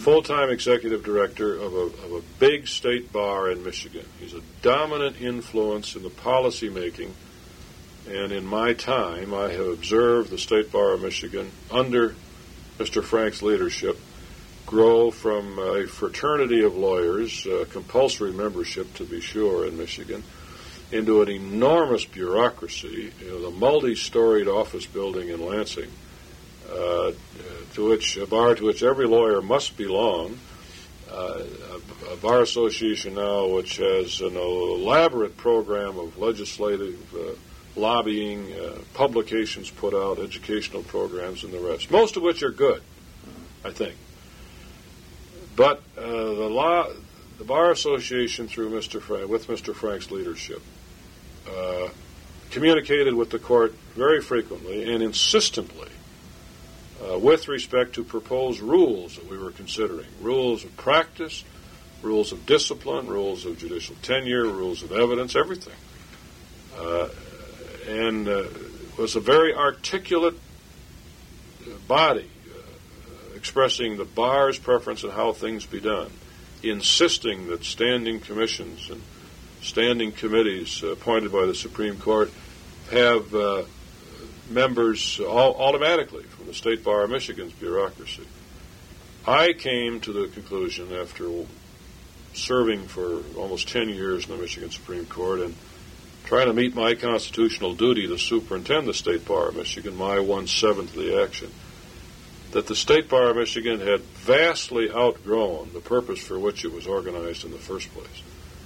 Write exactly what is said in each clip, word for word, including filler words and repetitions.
full-time executive director of a, of a big state bar in Michigan. He's a dominant influence in the policy making, and in my time I have observed the State Bar of Michigan under Mister Frank's leadership grow from a fraternity of lawyers, uh, compulsory membership to be sure in Michigan, into an enormous bureaucracy, you know, the multi-storied office building in Lansing, uh, to which a bar to which every lawyer must belong, uh, a, a bar association now which has an elaborate program of legislative uh, lobbying, uh, publications put out, educational programs, and the rest, most of which are good, I think. But uh, the law, the Bar Association, through Mister Frank, with Mister Frank's leadership, uh, communicated with the court very frequently and insistently uh, with respect to proposed rules that we were considering, rules of practice, rules of discipline, rules of judicial tenure, rules of evidence, everything. Uh, and uh, was a very articulate body uh, expressing the bar's preference on how things be done, insisting that standing commissions and standing committees uh, appointed by the Supreme Court have uh, members all, automatically from the State Bar of Michigan's bureaucracy. I came to the conclusion, after serving for almost ten years in the Michigan Supreme Court and trying to meet my constitutional duty to superintend the State Bar of Michigan, my one-seventh of the action, that the State Bar of Michigan had vastly outgrown the purpose for which it was organized in the first place.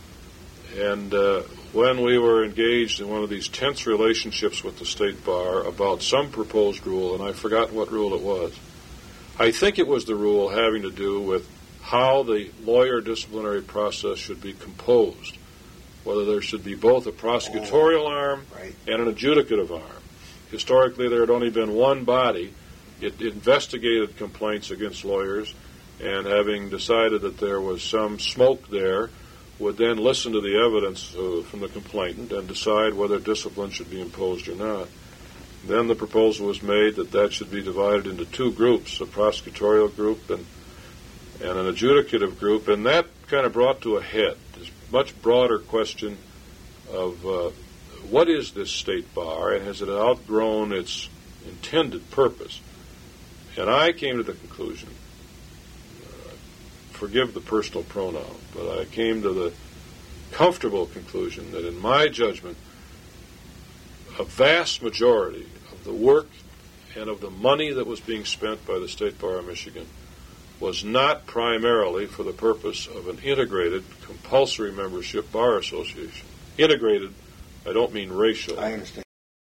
And uh, when we were engaged in one of these tense relationships with the State Bar about some proposed rule, and I've forgotten what rule it was, I think it was the rule having to do with how the lawyer disciplinary process should be composed, whether there should be both a prosecutorial arm right. and an adjudicative arm. Historically, there had only been one body. It investigated complaints against lawyers, and having decided that there was some smoke there, would then listen to the evidence uh, from the complainant and decide whether discipline should be imposed or not. Then the proposal was made that that should be divided into two groups, a prosecutorial group and, and an adjudicative group, and that kind of brought to a head this much broader question of uh, what is this State Bar, and has it outgrown its intended purpose? And I came to the conclusion, uh, forgive the personal pronoun, but I came to the comfortable conclusion that in my judgment, a vast majority of the work and of the money that was being spent by the State Bar of Michigan was not primarily for the purpose of an integrated, compulsory membership bar association. Integrated, I don't mean racial. I understand.